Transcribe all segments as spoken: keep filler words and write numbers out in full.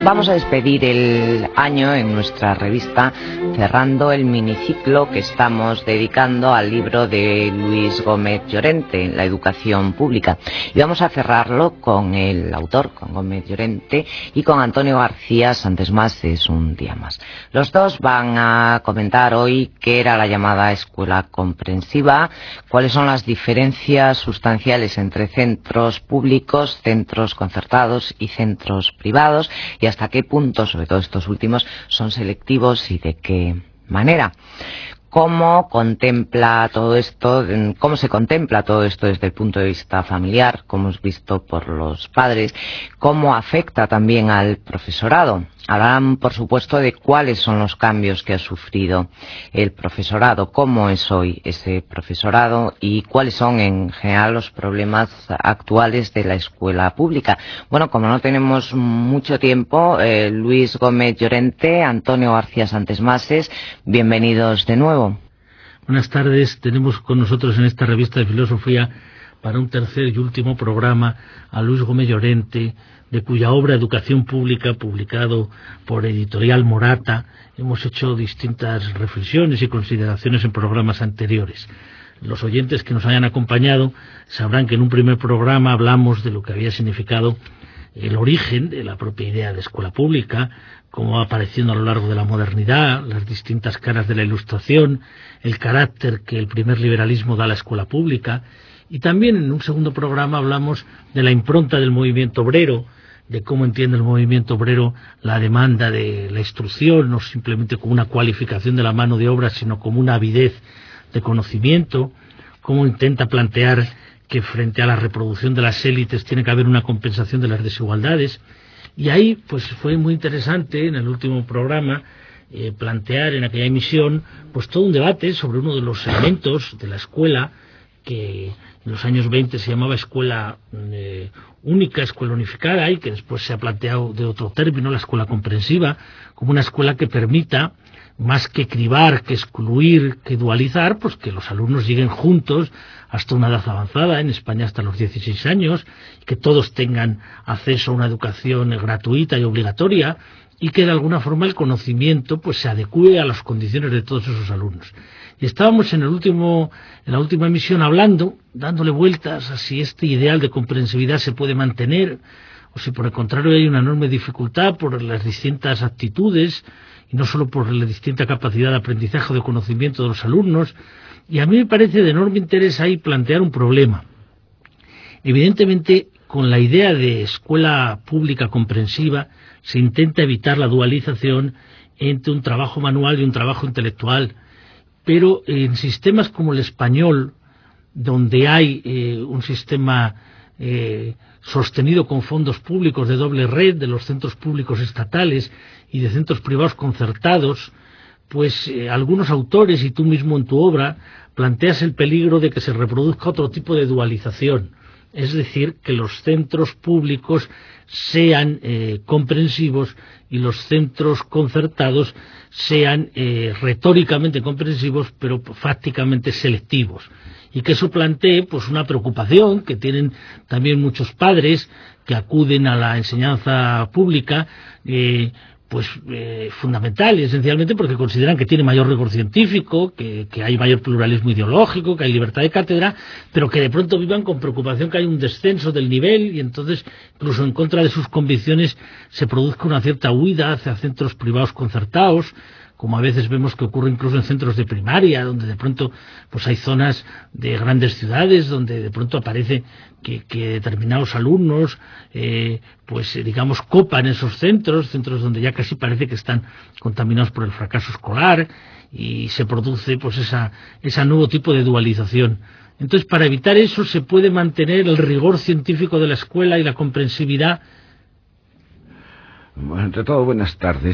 Vamos a despedir el año en nuestra revista cerrando el miniciclo que estamos dedicando al libro de Luis Gómez Llorente, La educación pública. Y vamos a cerrarlo con el autor, con Gómez Llorente, y con Antonio García Santesmases, un día más. Los dos van a comentar hoy qué era la llamada escuela comprensiva, cuáles son las diferencias sustanciales entre centros públicos, centros concertados y centros privados, y hasta qué punto, sobre todo estos últimos, son selectivos y de qué manera. ¿Cómo contempla todo esto, cómo se contempla todo esto desde el punto de vista familiar, como hemos visto por los padres? ¿Cómo afecta también al profesorado? Hablarán, por supuesto, de cuáles son los cambios que ha sufrido el profesorado, cómo es hoy ese profesorado y cuáles son en general los problemas actuales de la escuela pública. Bueno, como no tenemos mucho tiempo, eh, Luis Gómez Llorente, Antonio García Santesmases, bienvenidos de nuevo. Buenas tardes. Tenemos con nosotros en esta revista de filosofía, para un tercer y último programa, a Luis Gómez Llorente, de cuya obra Educación Pública, publicado por Editorial Morata, hemos hecho distintas reflexiones y consideraciones en programas anteriores. Los oyentes que nos hayan acompañado sabrán que en un primer programa hablamos de lo que había significado el origen de la propia idea de escuela pública, cómo va apareciendo a lo largo de la modernidad, las distintas caras de la Ilustración, el carácter que el primer liberalismo da a la escuela pública, y también en un segundo programa hablamos de la impronta del movimiento obrero, de cómo entiende el movimiento obrero la demanda de la instrucción, no simplemente como una cualificación de la mano de obra, sino como una avidez de conocimiento, cómo intenta plantear que frente a la reproducción de las élites tiene que haber una compensación de las desigualdades. Y ahí pues fue muy interesante en el último programa eh, plantear en aquella emisión pues todo un debate sobre uno de los elementos de la escuela que en los años veinte se llamaba escuela eh, única, escuela unificada, y que después se ha planteado de otro término, la escuela comprensiva, como una escuela que permita, más que cribar, que excluir, que dualizar, pues que los alumnos lleguen juntos hasta una edad avanzada, en España hasta los dieciséis años, que todos tengan acceso a una educación gratuita y obligatoria, y que de alguna forma el conocimiento pues se adecue a las condiciones de todos esos alumnos. Y estábamos en el último, en la última emisión hablando, dándole vueltas a si este ideal de comprensividad se puede mantener, o si por el contrario hay una enorme dificultad por las distintas actitudes, y no solo por la distinta capacidad de aprendizaje o de conocimiento de los alumnos. Y a mí me parece de enorme interés ahí plantear un problema. Evidentemente, con la idea de escuela pública comprensiva, se intenta evitar la dualización entre un trabajo manual y un trabajo intelectual, pero en sistemas como el español, donde hay eh, un sistema eh, sostenido con fondos públicos de doble red, de los centros públicos estatales y de centros privados concertados, pues eh, algunos autores, y tú mismo en tu obra, planteas el peligro de que se reproduzca otro tipo de dualización, es decir, que los centros públicos sean eh, comprensivos y los centros concertados sean eh, retóricamente comprensivos, pero fácticamente selectivos. Y que eso plantee pues una preocupación que tienen también muchos padres que acuden a la enseñanza pública, eh, pues eh, fundamental, y esencialmente porque consideran que tiene mayor rigor científico, que, que hay mayor pluralismo ideológico, que hay libertad de cátedra, pero que de pronto vivan con preocupación que hay un descenso del nivel, y entonces, incluso en contra de sus convicciones, se produzca una cierta huida hacia centros privados concertados, como a veces vemos que ocurre incluso en centros de primaria, donde de pronto pues hay zonas de grandes ciudades donde de pronto aparece que, que determinados alumnos eh, pues digamos copan esos centros, centros donde ya casi parece que están contaminados por el fracaso escolar, y se produce pues esa, ese nuevo tipo de dualización. Entonces, para evitar eso se puede mantener el rigor científico de la escuela y la comprensividad. Bueno, ante todo, buenas tardes.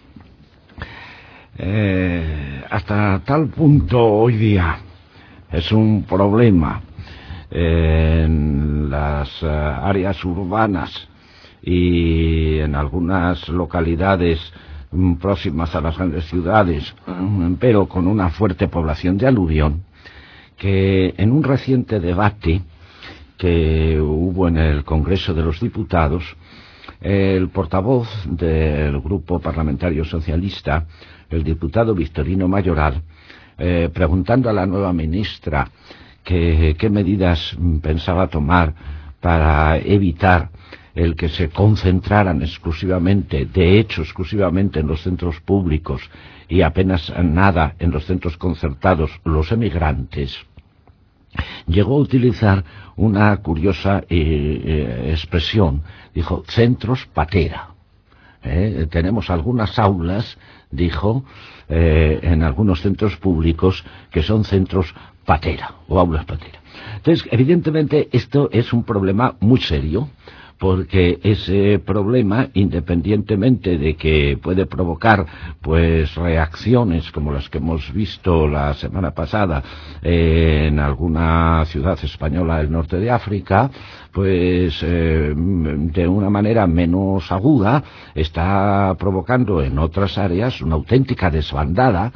Eh, hasta tal punto hoy día es un problema eh, en las uh, áreas urbanas y en algunas localidades um, próximas a las grandes ciudades, um, pero con una fuerte población de aluvión, que en un reciente debate que hubo en el Congreso de los Diputados el portavoz del Grupo Parlamentario Socialista, el diputado Victorino Mayoral, eh, preguntando a la nueva ministra que, qué medidas pensaba tomar para evitar el que se concentraran exclusivamente, de hecho exclusivamente en los centros públicos y apenas nada en los centros concertados, los emigrantes, llegó a utilizar una curiosa eh, eh, expresión. Dijo, centros patera. Eh, tenemos algunas aulas, dijo, eh, en algunos centros públicos que son centros patera o aulas patera. Entonces, evidentemente, esto es un problema muy serio, porque ese problema, independientemente de que puede provocar pues reacciones como las que hemos visto la semana pasada eh, en alguna ciudad española del norte de África, pues eh, de una manera menos aguda está provocando en otras áreas una auténtica desbandada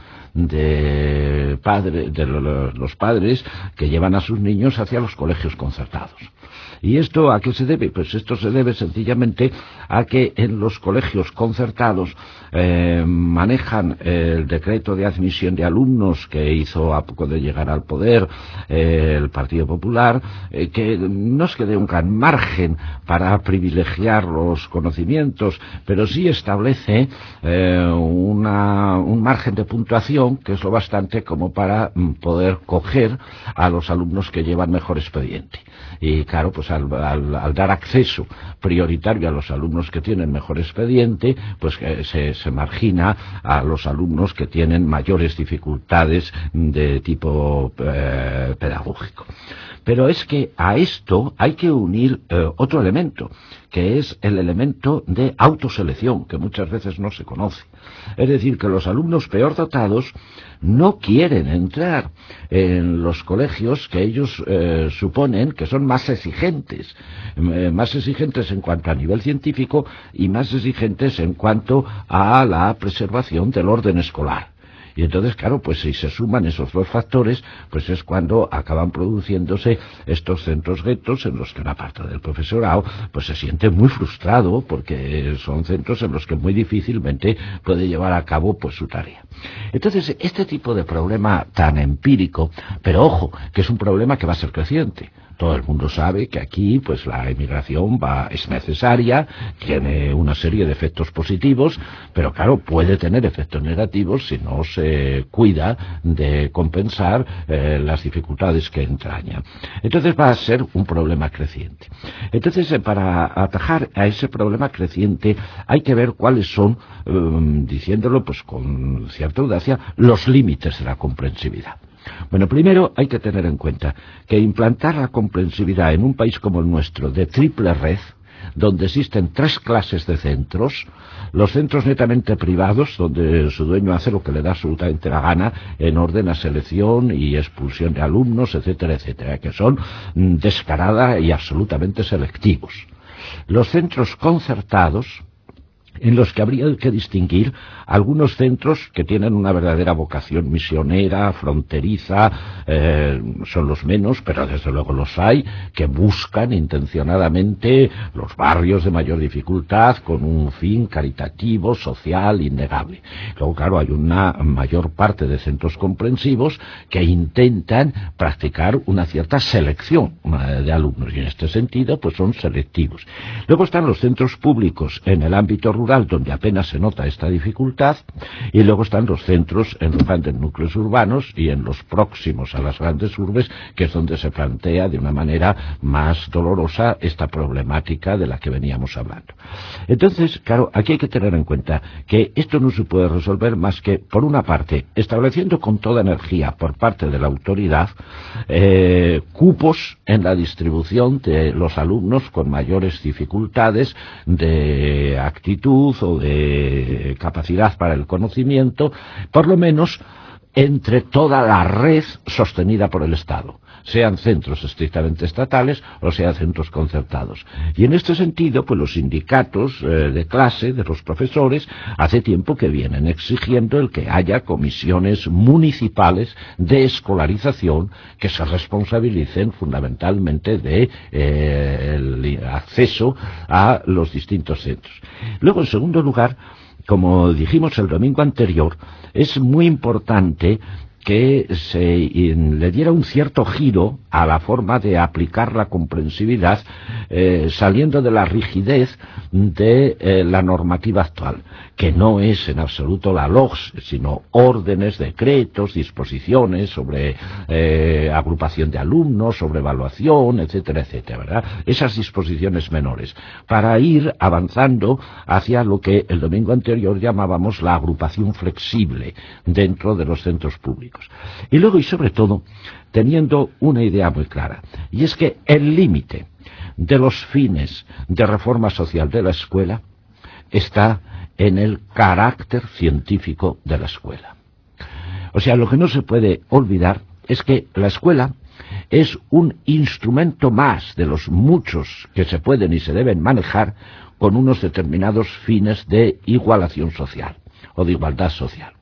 de, padre, de los padres que llevan a sus niños hacia los colegios concertados. ¿Y esto a qué se debe? Pues esto se debe sencillamente a que en los colegios concertados eh, manejan el decreto de admisión de alumnos que hizo a poco de llegar al poder eh, el Partido Popular, eh, que no es que dé un gran margen para privilegiar los conocimientos, pero sí establece eh, una, un margen de puntuación que es lo bastante como para mm, poder coger a los alumnos que llevan mejor expediente. Y claro, pues al, al, al dar acceso prioritario a los alumnos que tienen mejor expediente, pues eh, se, se margina a los alumnos que tienen mayores dificultades de tipo eh, pedagógico. Pero es que a esto hay que unir eh, otro elemento, que es el elemento de autoselección, que muchas veces no se conoce. Es decir, que los alumnos peor dotados no quieren entrar en los colegios que ellos eh, suponen que son más exigentes, eh, más exigentes en cuanto a nivel científico y más exigentes en cuanto a la preservación del orden escolar. Y entonces, claro, pues si se suman esos dos factores, pues es cuando acaban produciéndose estos centros guetos en los que una parte del profesorado pues se siente muy frustrado porque son centros en los que muy difícilmente puede llevar a cabo pues su tarea. Entonces, este tipo de problema tan empírico, pero ojo, que es un problema que va a ser creciente. Todo el mundo sabe que aquí pues la emigración va, es necesaria, tiene una serie de efectos positivos, pero claro, puede tener efectos negativos si no se cuida de compensar eh, las dificultades que entraña. Entonces va a ser un problema creciente. Entonces, eh, para atajar a ese problema creciente hay que ver cuáles son, eh, diciéndolo pues con cierta audacia, los límites de la comprensividad. Bueno, primero hay que tener en cuenta que implantar la comprensividad en un país como el nuestro de triple red, donde existen tres clases de centros, los centros netamente privados, donde su dueño hace lo que le da absolutamente la gana en orden a selección y expulsión de alumnos, etcétera, etcétera, que son descarada y absolutamente selectivos. Los centros concertados, en los que habría que distinguir algunos centros que tienen una verdadera vocación misionera, fronteriza, eh, son los menos, pero desde luego los hay, que buscan intencionadamente los barrios de mayor dificultad con un fin caritativo, social, innegable. Luego, claro, hay una mayor parte de centros comprensivos que intentan practicar una cierta selección de alumnos, y en este sentido, pues son selectivos. Luego están los centros públicos en el ámbito rural, donde apenas se nota esta dificultad, y luego están los centros en los grandes núcleos urbanos y en los próximos a las grandes urbes, que es donde se plantea de una manera más dolorosa esta problemática de la que veníamos hablando. Entonces, claro, aquí hay que tener en cuenta que esto no se puede resolver más que, por una parte, estableciendo con toda energía por parte de la autoridad eh, cupos en la distribución de los alumnos con mayores dificultades de actitud o de capacidad para el conocimiento, por lo menos entre toda la red sostenida por el Estado. sean centros estrictamente estatales o sean centros concertados. Y en este sentido, pues los sindicatos eh, de clase de los profesores hace tiempo que vienen exigiendo el que haya comisiones municipales de escolarización que se responsabilicen fundamentalmente de eh, el acceso a los distintos centros. Luego, en segundo lugar, como dijimos el domingo anterior, es muy importante que se le diera un cierto giro a la forma de aplicar la comprensividad, eh, saliendo de la rigidez de eh, la normativa actual, que no es en absoluto la L O G S, sino órdenes, decretos, disposiciones sobre eh, agrupación de alumnos, sobre evaluación, etcétera, etcétera, ¿verdad? Esas disposiciones menores, para ir avanzando hacia lo que el domingo anterior llamábamos la agrupación flexible dentro de los centros públicos. Y luego, y sobre todo, teniendo una idea muy clara, y es que el límite de los fines de reforma social de la escuela está en el carácter científico de la escuela. O sea, lo que no se puede olvidar es que la escuela es un instrumento más de los muchos que se pueden y se deben manejar con unos determinados fines de igualación social o de igualdad social.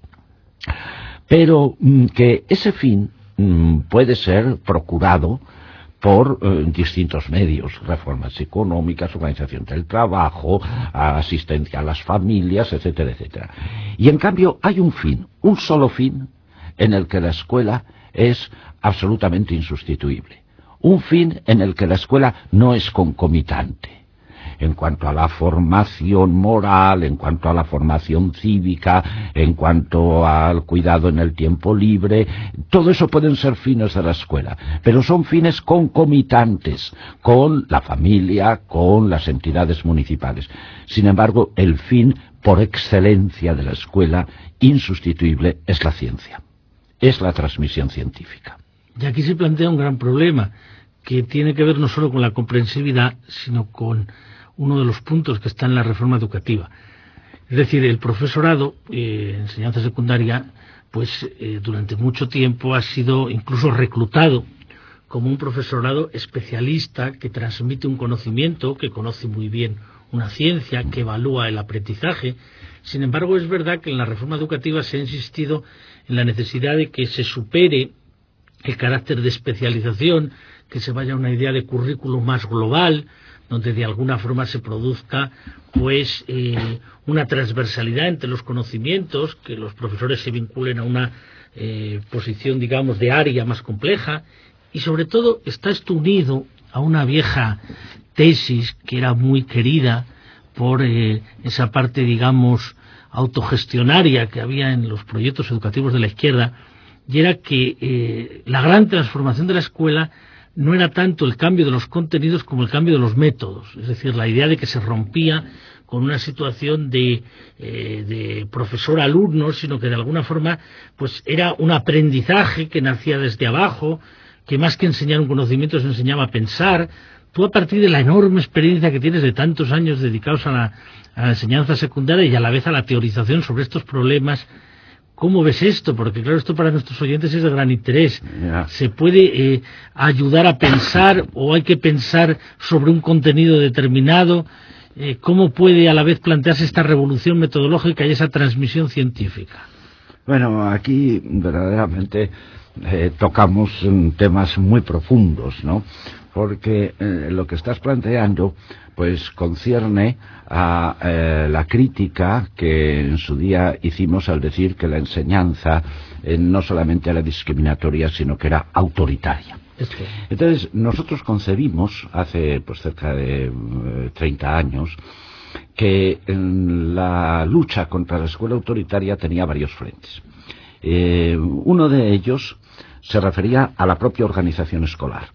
Pero que ese fin puede ser procurado por eh, distintos medios, reformas económicas, organización del trabajo, asistencia a las familias, etcétera, etcétera. Y en cambio hay un fin, un solo fin, en el que la escuela es absolutamente insustituible. Un fin en el que la escuela no es concomitante. En cuanto a la formación moral, en cuanto a la formación cívica, en cuanto al cuidado en el tiempo libre, todo eso pueden ser fines de la escuela, pero son fines concomitantes con la familia, con las entidades municipales. Sin embargo, el fin por excelencia de la escuela, insustituible, es la ciencia, es la transmisión científica. Y aquí se plantea un gran problema, que tiene que ver no solo con la comprensividad, sino con uno de los puntos que está en la reforma educativa. Es decir, el profesorado, eh, enseñanza secundaria, pues eh, durante mucho tiempo ha sido incluso reclutado como un profesorado especialista que transmite un conocimiento, que conoce muy bien una ciencia, que evalúa el aprendizaje. Sin embargo, es verdad que en la reforma educativa se ha insistido en la necesidad de que se supere el carácter de especialización, que se vaya a una idea de currículo más global, donde de alguna forma se produzca pues eh, una transversalidad entre los conocimientos, que los profesores se vinculen a una eh, posición, digamos, de área más compleja, y sobre todo está esto unido a una vieja tesis que era muy querida por eh, esa parte, digamos, autogestionaria que había en los proyectos educativos de la izquierda, y era que eh, la gran transformación de la escuela no era tanto el cambio de los contenidos como el cambio de los métodos, es decir, la idea de que se rompía con una situación de, eh, de profesor-alumno, sino que de alguna forma pues era un aprendizaje que nacía desde abajo, que más que enseñar un conocimiento se enseñaba a pensar. Tú, a partir de la enorme experiencia que tienes de tantos años dedicados a la, a la enseñanza secundaria y a la vez a la teorización sobre estos problemas, ¿cómo ves esto? Porque claro, esto para nuestros oyentes es de gran interés. Yeah. ¿Se puede eh, ayudar a pensar o hay que pensar sobre un contenido determinado? Eh, ¿Cómo puede a la vez plantearse esta revolución metodológica y esa transmisión científica? Bueno, aquí verdaderamente eh, tocamos temas muy profundos, ¿no? Porque eh, lo que estás planteando pues concierne a eh, la crítica que en su día hicimos al decir que la enseñanza eh, no solamente era discriminatoria, sino que era autoritaria. Entonces, nosotros concebimos hace pues cerca de eh, treinta años que en la lucha contra la escuela autoritaria tenía varios frentes. Eh, uno de ellos se refería a la propia organización escolar.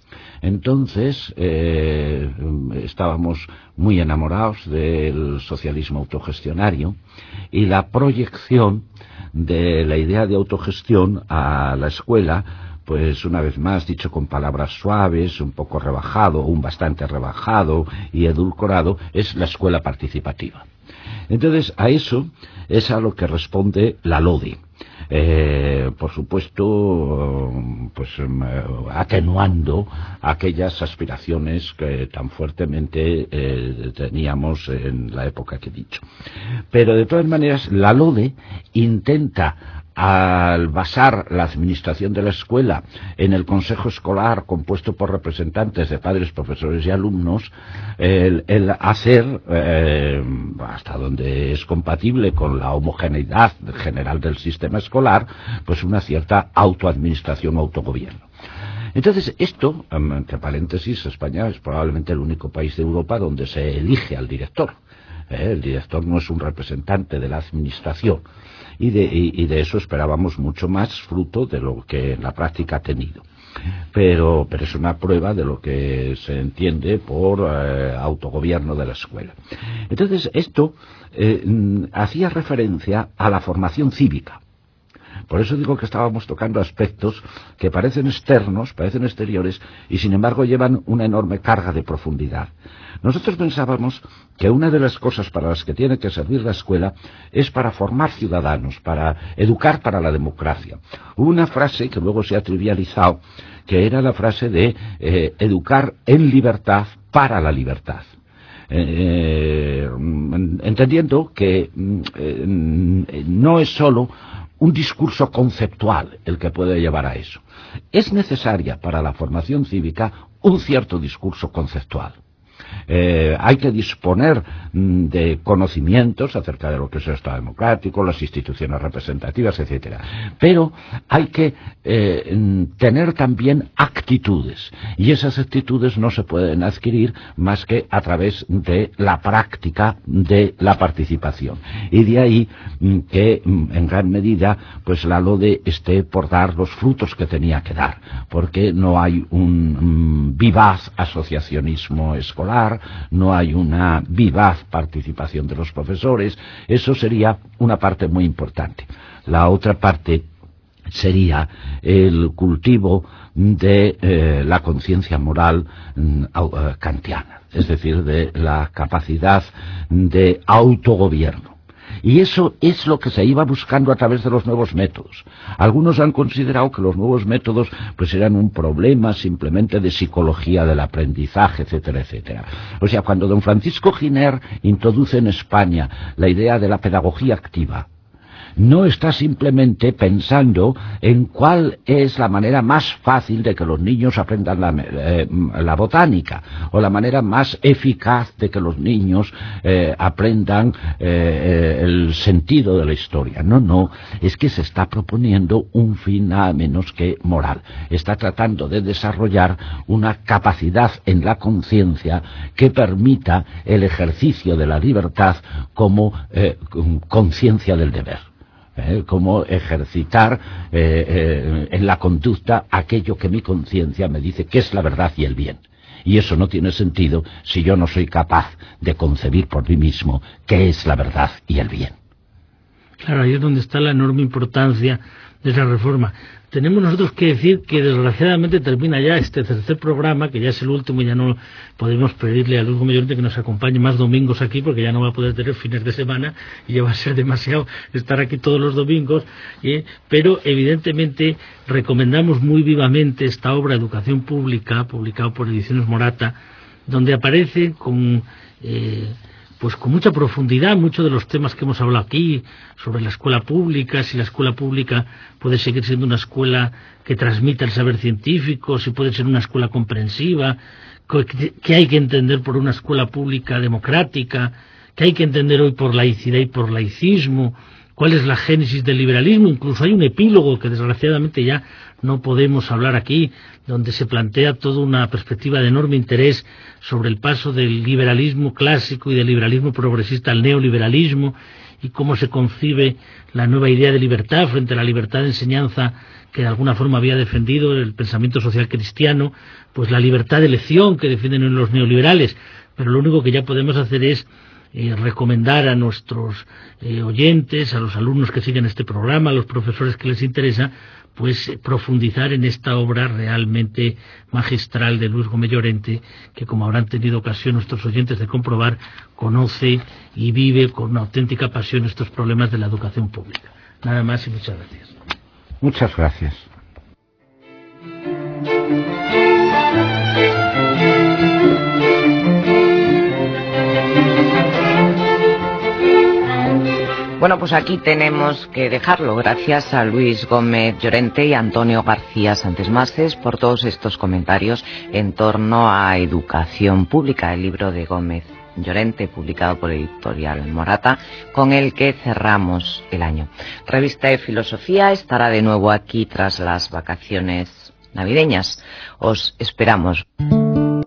Entonces eh, estábamos muy enamorados del socialismo autogestionario y la proyección de la idea de autogestión a la escuela, pues una vez más dicho con palabras suaves, un poco rebajado, un bastante rebajado y edulcorado, es la escuela participativa. Entonces a eso es a lo que responde la LODE. eh, por supuesto, pues atenuando aquellas aspiraciones que tan fuertemente eh, teníamos en la época que he dicho. Pero de todas maneras, la LODE intenta, al basar la administración de la escuela en el consejo escolar compuesto por representantes de padres, profesores y alumnos, el, el hacer, eh, hasta donde es compatible con la homogeneidad general del sistema escolar, pues una cierta autoadministración o autogobierno. Entonces, esto, entre paréntesis, España es probablemente el único país de Europa donde se elige al director. Eh, el director no es un representante de la administración. Y de, y, y de eso esperábamos mucho más, fruto de lo que en la práctica ha tenido. Pero, pero es una prueba de lo que se entiende por eh, autogobierno de la escuela. Entonces, esto eh, hacía referencia a la formación cívica. Por eso digo que estábamos tocando aspectos que parecen externos, parecen exteriores, y sin embargo llevan una enorme carga de profundidad. Nosotros pensábamos que una de las cosas para las que tiene que servir la escuela es para formar ciudadanos, para educar para la democracia. Hubo una frase que luego se ha trivializado, que era la frase de eh, educar en libertad para la libertad. Eh, entendiendo que eh, no es solo un discurso conceptual el que puede llevar a eso. Es necesaria para la formación cívica un cierto discurso conceptual. Eh, hay que disponer mm, de conocimientos acerca de lo que es el Estado democrático, las instituciones representativas, etcétera. Pero hay que eh, tener también actitudes, y esas actitudes no se pueden adquirir más que a través de la práctica de la participación. Y de ahí mm, que mm, en gran medida pues la LODE esté por dar los frutos que tenía que dar, porque no hay un mm, vivaz asociacionismo escolar, no hay una vivaz participación de los profesores. Eso sería una parte muy importante. La otra parte sería el cultivo de eh, la conciencia moral mm, kantiana, es decir, de la capacidad de autogobierno. Y eso es lo que se iba buscando a través de los nuevos métodos. Algunos han considerado que los nuevos métodos pues eran un problema simplemente de psicología del aprendizaje, etcétera, etcétera. O sea, cuando don Francisco Giner introduce en España la idea de la pedagogía activa, no está simplemente pensando en cuál es la manera más fácil de que los niños aprendan la, eh, la botánica, o la manera más eficaz de que los niños eh, aprendan eh, el sentido de la historia. No, no, es que se está proponiendo un fin nada menos que moral. Está tratando de desarrollar una capacidad en la conciencia que permita el ejercicio de la libertad como eh, conciencia del deber. Eh, como ejercitar eh, eh, en la conducta aquello que mi conciencia me dice que es la verdad y el bien. Y eso no tiene sentido si yo no soy capaz de concebir por mí mismo qué es la verdad y el bien. Claro, ahí es donde está la enorme importancia de esa reforma. Tenemos nosotros que decir que desgraciadamente termina ya este tercer programa, que ya es el último, y ya no podemos pedirle a Luis Gómez Llorente que nos acompañe más domingos aquí, porque ya no va a poder tener fines de semana y ya va a ser demasiado estar aquí todos los domingos, ¿eh? Pero evidentemente recomendamos muy vivamente esta obra Educación Pública, publicado por Ediciones Morata, donde aparece con... Eh, pues con mucha profundidad muchos de los temas que hemos hablado aquí sobre la escuela pública, si la escuela pública puede seguir siendo una escuela que transmita el saber científico, si puede ser una escuela comprensiva, qué hay que entender por una escuela pública democrática, qué hay que entender hoy por laicidad y por laicismo, cuál es la génesis del liberalismo. Incluso hay un epílogo que desgraciadamente ya no podemos hablar aquí, donde se plantea toda una perspectiva de enorme interés sobre el paso del liberalismo clásico y del liberalismo progresista al neoliberalismo, y cómo se concibe la nueva idea de libertad frente a la libertad de enseñanza que de alguna forma había defendido el pensamiento social cristiano, pues la libertad de elección que defienden los neoliberales. Pero lo único que ya podemos hacer es Eh, recomendar a nuestros eh, oyentes, a los alumnos que siguen este programa, a los profesores que les interesa, pues eh, profundizar en esta obra realmente magistral de Luis Gómez Llorente, que, como habrán tenido ocasión nuestros oyentes de comprobar, conoce y vive con una auténtica pasión estos problemas de la educación pública. Nada más y muchas gracias. Muchas gracias. Bueno, pues aquí tenemos que dejarlo. Gracias a Luis Gómez Llorente y Antonio García Santesmases por todos estos comentarios en torno a educación pública, el libro de Gómez Llorente, publicado por Editorial Morata, con el que cerramos el año. Revista de Filosofía estará de nuevo aquí tras las vacaciones navideñas. Os esperamos.